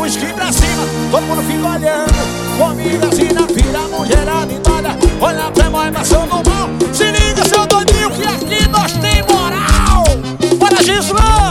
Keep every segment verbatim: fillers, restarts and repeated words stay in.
uísque pra cima, todo mundo fica olhando. Comigo assim na fila, a mulherada endoida. Olha pra mãe, maçã do mal. Se liga, seu doidinho, que aqui nós tem moral. Olha, Gislão,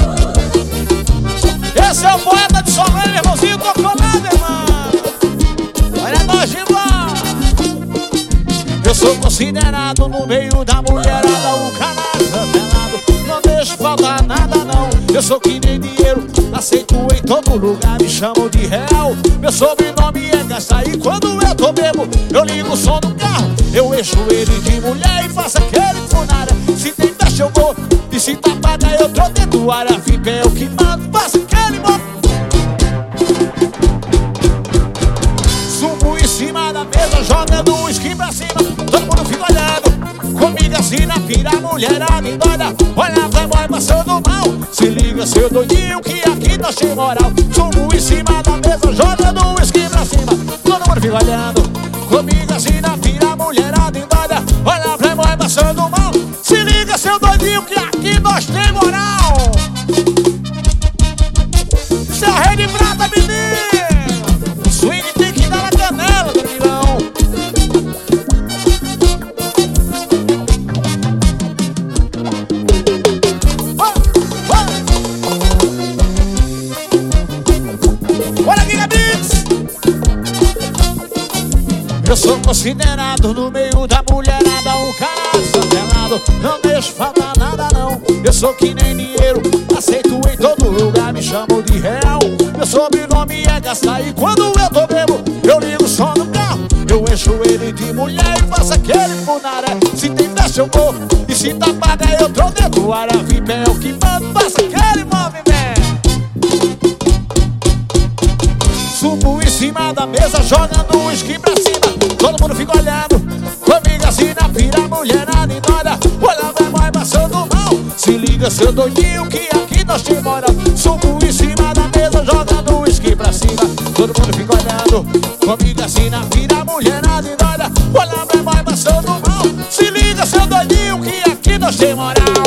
esse é o poeta de Solange, irmãozinho, tô colado, irmão. Olha nós, Gislão. Eu sou considerado no meio da mulherada um canalha pelado. Não deixo faltar nada não. Eu sou que nem dinheiro, aceito em todo lugar, me chamam de real. Meu sobrenome é Gasta e quando eu tô bebo, eu ligo o som do carro. Eu encho ele de mulher e faço aquele funária. Se tem festa eu vou, e se tá paga eu tô dentro do ar. A V I P é o que mando, faço aquele mo... Subo em cima da mesa, jogando um uísque pra cima, todo mundo fica olhando. Comigo assim na pira, a mulherada endoida. Olha pra boy passando mal. Se liga, seu doidinho, que aqui nós tem moral. Subo em cima da mesa, jogando um uísque pra cima, todo mundo fica olhando. Comigo assim na pira, a mulherada endoida. Olha pra boy passando mal. Se liga, seu doidinho, que aqui nós tem moral. Isso é a rei de prata, menino. O swing tem que dar na canela, Danilão. Eu sou considerado no meio da mulherada um cara pelado. Não deixo faltar nada não. Eu sou que nem dinheiro, aceito em todo lugar, me chamam de real. Meu sobrenome é Gasta e quando eu tô bebo, eu ligo o som do carro. Eu encho ele de mulher e faço aquele funaré. Se tem festa eu vou, e se tá paga eu tô dentro do ar. A V I P é o que mando, faço aquele movimento. Subo em cima da mesa, jogando um uísque pra cima, todo mundo fica olhando. Comigo assim na pira, a mulherada endoida. Olha pra mãe passando mal. Se liga, seu doidinho, que aqui nós tem moral. Subo em cima da mesa, jogando um uísque pra cima, todo mundo fica olhando. Comigo assim na pira, a mulherada endoida. Olha pra mãe passando mal. Se liga, seu doidinho, que aqui nós tem moral.